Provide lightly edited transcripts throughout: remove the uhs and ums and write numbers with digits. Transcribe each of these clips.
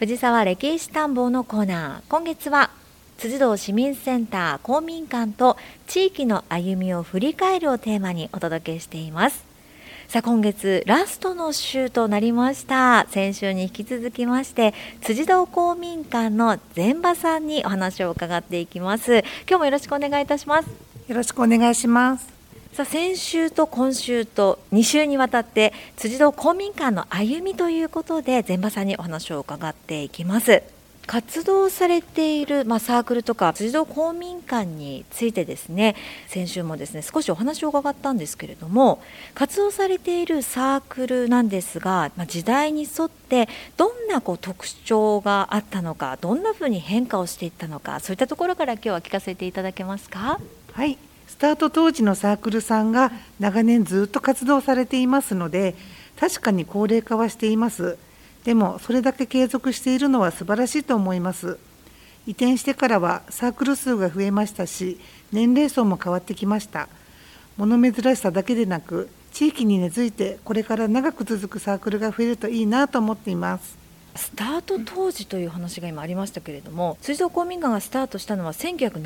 藤沢歴史探訪のコーナー。今月は辻堂市民センター公民館と地域の歩みを振り返るをテーマにお届けしています。さあ、今月ラストの週となりました。先週に引き続きまして辻堂公民館の膳場さんにお話を伺っていきます。今日もよろしくお願いいたします。 よろしくお願いします。 さあ、先週と今週と2週にわたって辻堂公民館の歩みということで膳場さんにお話を伺っていきます。活動されている、サークルとか辻堂公民館についてですね、先週もですね少しお話を伺ったんですけれども、活動されているサークルなんですが、時代に沿ってどんな特徴があったのか、どんなふうに変化をしていったのか、そういったところから今日は聞かせていただけますか？ はい、スタート当時のサークルさんが長年ずっと活動されていますので、確かに高齢化はしています。でもそれだけ継続しているのは素晴らしいと思います。移転してからはサークル数が増えましたし、年齢層も変わってきました。物珍しさだけでなく、地域に根付いてこれから長く続くサークルが増えるといいなと思っています。 スタート当時という話が今ありましたけれども、辻堂公民館がスタートしたのは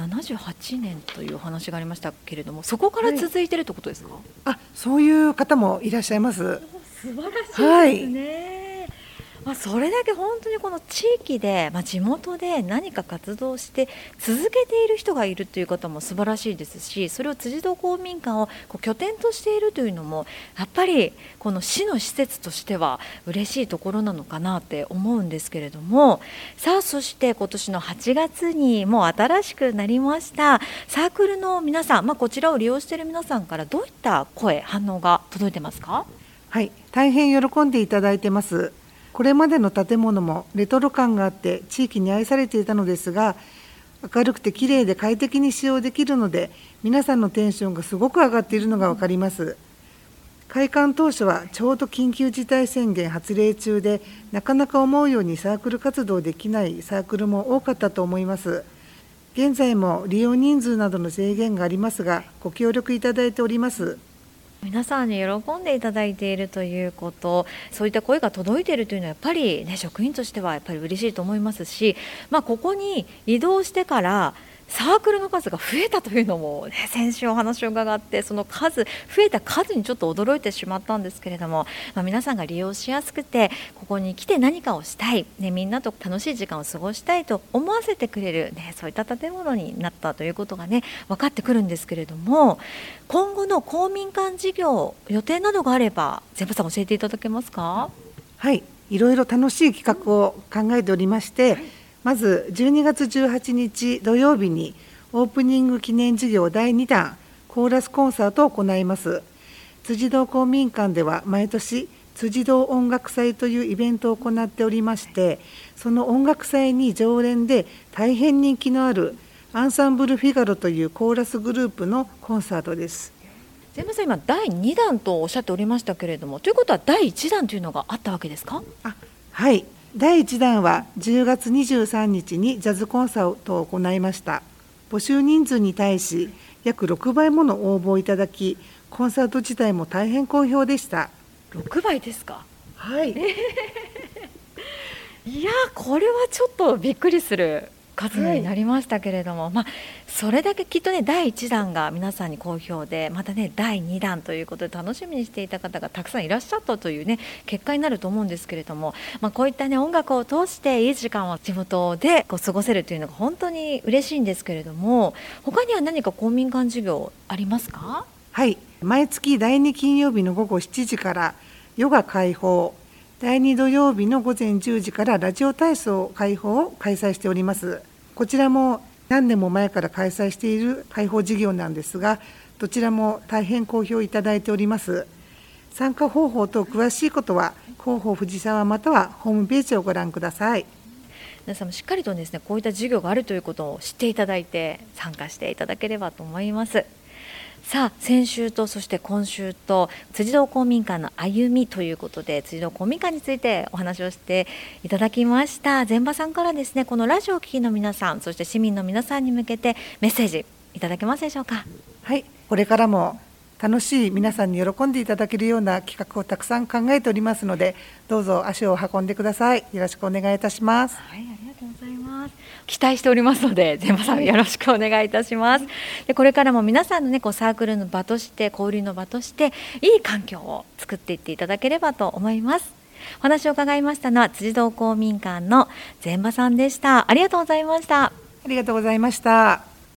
1978年というお話がありましたけれども、そこから続いているということですか？ そういう方もいらっしゃいます。 素晴らしいですね。それだけ本当にこの地域で、地元で何か活動して続けている人がいるという方も素晴らしいですし、それを辻堂公民館を拠点としているというのもやっぱりこの市の施設としては嬉しいところなのかなって思うんですけれども、さあ、そして今年の8月にもう新しくなりましたサークルの皆さん、こちらを利用している皆さんからどういった声、反応が届いてますか？ はい、大変喜んでいただいてます。これまでの建物もレトロ感があって地域に愛されていたのですが、明るくて綺麗で快適に使用できるので、皆さんのテンションがすごく上がっているのが分かります。開館当初はちょうど緊急事態宣言発令中で、なかなか思うようにサークル活動できないサークルも多かったと思います。現在も利用人数などの制限がありますが、ご協力いただいております。 皆さんに喜んでいただいているということ、そういった声が届いているというのはやっぱり、職員としてはやっぱり嬉しいと思いますし、ここに移動してからサークルの数が増えたというのも、先週お話を伺って、その増えた数にちょっと驚いてしまったんですけれども、皆さんが利用しやすくて、ここに来て何かをしたい、みんなと楽しい時間を過ごしたいと思わせてくれる、そういった建物になったということが分かってくるんですけれども、今後の公民館事業予定などがあれば膳場さん教えていただけますか？ はい、いろいろ楽しい企画を考えておりまして、まず12月18日土曜日にオープニング記念事業第2弾コーラスコンサートを行います。辻堂公民館では毎年辻堂音楽祭というイベントを行っておりまして、その音楽祭に常連で大変人気のあるアンサンブルフィガロというコーラスグループのコンサートです。 膳場さん、今第2弾とおっしゃっておりましたけれども、ということは第1弾というのがあったわけですか？ はい、第1弾は10月23日にジャズコンサートを行いました。募集人数に対し約6倍もの応募をいただき、コンサート自体も大変好評でした。 6倍ですか？ はい、 いや、これはちょっとびっくりする数になりましたけれども、それだけきっと第1弾が皆さんに好評で、また第2弾ということで楽しみにしていた方がたくさんいらっしゃったという結果になると思うんですけれども、こういった音楽を通していい時間を地元で過ごせるというのが本当に嬉しいんですけれども、他には何か公民館事業ありますか？ はい、毎月第2金曜日の午後7時からヨガ開放、第2土曜日の午前10時からラジオ体操開放を開催しております。こちらも何年も前から開催している開放事業なんですが、どちらも大変好評いただいております。参加方法と詳しいことは広報藤沢またはホームページをご覧ください。 皆さんもしっかりとこういった事業があるということを知っていただいて参加していただければと思います。さあ、先週とそして今週と辻堂公民館の歩みということで、辻堂公民館についてお話をしていただきました。膳場さんからこのラジオを聴きの皆さん、そして市民の皆さんに向けてメッセージいただけますでしょうか？ はい、これからも楽しい、皆さんに喜んでいただけるような企画をたくさん考えておりますので、どうぞ足を運んでください。よろしくお願いいたします。 はい、ありがとうございます。期待しておりますので、全場さんよろしくお願いいたします。でこれからも皆さんのね、サークルの場として、交流の場としていい環境を作っていっていただければと思います。お話を伺いましたのは辻堂公民館の全場さんでした。ありがとうございました。 ありがとうございました。